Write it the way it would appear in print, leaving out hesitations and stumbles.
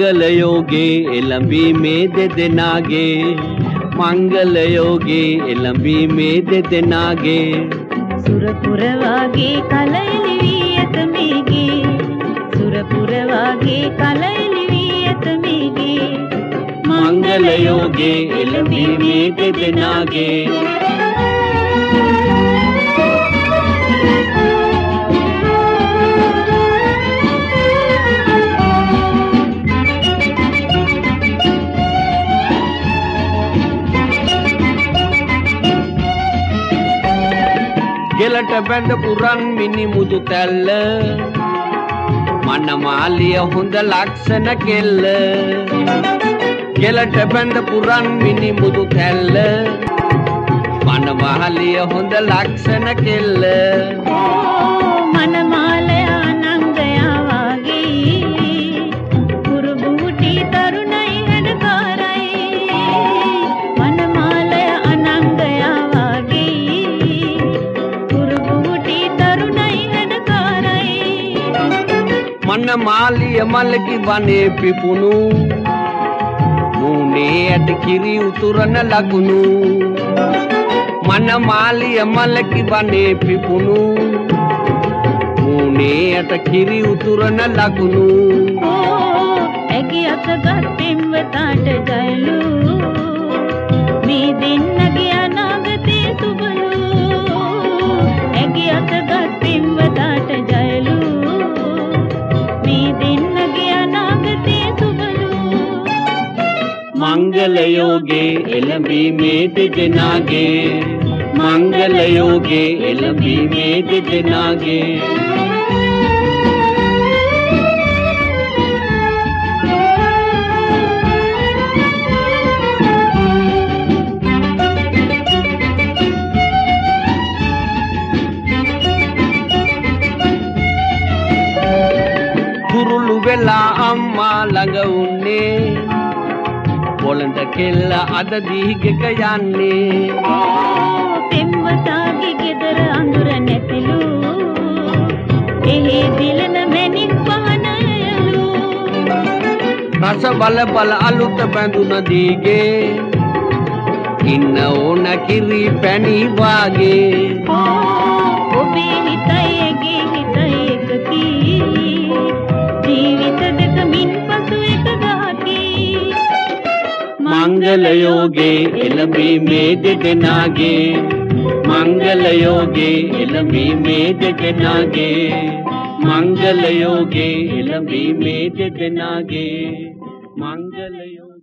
මංගල යෝගේ එළඹීමේ දෙදෙනාගේ මංගල යෝගේ එළඹීමේ දෙදෙනාගේ සුරපුර වාගේ කලෙලි වී ඇත මේගේ සුරපුර වාගේ කලෙලි වී ඇත මේගේ මංගල යෝගේ එළඹීමේ දෙදෙනාගේ ගෙලට බැඳ පුරන් මිනි මුදු තැල්ල මනමාලිය හොඳ ලක්ෂණ කෙල්ල ගෙලට බැඳ පුරන් මිනි මුදු තැල්ල මනමාලිය හොඳ ලක්ෂණ කෙල්ල මනමාලය අනංගයා වාගේ කුරුබුටි තරුණයි හැඩකාරයි මනමාලය අනංගයා මනමාලිය මලකි වනේ පිපුණු මූනේ ඇට කිරි උතුරන ලකුණු මනමාලිය මලකි වනේ පිපුණු මූනේ ඇට කිරි උතුරන ලකුණු ඇගේ අතගත් පෙම්වතාට ජයලු මේ දෙන්නගේ අනාගතේ සුබලු ඇගේ අතගත් පෙම්වතාට ජයලු මංගල යෝගේ එළඹීමේ දෙදෙනාගේ මංගල යෝගේ එළඹීමේ දෙදෙනාගේ කුරුළු වෙලා අම්මා ළඟ උන්නේ පොළඳ කෙල්ල අද දීගෙක යන්නේ පෙම්වතාගේ ගෙදර අඳුර නැතිලු එහි දිලන මැණික් පහනයලු රස බල බල අලුත බැඳුන දීගේ ඉන්න ඕන කිරි පැණි වාගේ ඔබේ හිතයි ඇගේ හිතයි එකකි ජීවිත දෙක මින් පසු එක ගහකි මංගල යෝගේ එළඹීමේ දෙදෙනාගේ මංගල යෝගේ එළඹීමේ දෙදෙනාගේ මංගල යෝගේ එළඹීමේ දෙදෙනාගේ මංගල